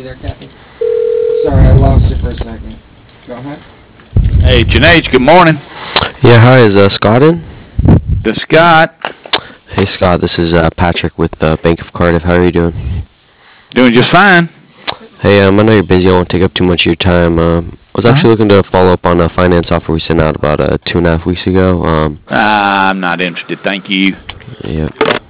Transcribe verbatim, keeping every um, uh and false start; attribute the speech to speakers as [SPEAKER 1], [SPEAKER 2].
[SPEAKER 1] there, Kathy? Sorry, I lost you for a second. Go ahead.
[SPEAKER 2] Hey, Janage, good morning.
[SPEAKER 3] Yeah, hi, is uh, Scott in?
[SPEAKER 2] This Scott.
[SPEAKER 3] Hey, Scott, this is uh, Patrick with uh, Bank of Cardiff. How are you doing?
[SPEAKER 2] Doing just fine.
[SPEAKER 3] Hey, um, I know you're busy. I won't take up too much of your time. Uh, I was actually
[SPEAKER 2] Uh-huh.
[SPEAKER 3] looking to follow up on a finance offer we sent out about uh, two and a half weeks ago. Um,
[SPEAKER 2] Uh, I'm not interested, thank you.
[SPEAKER 3] yeah.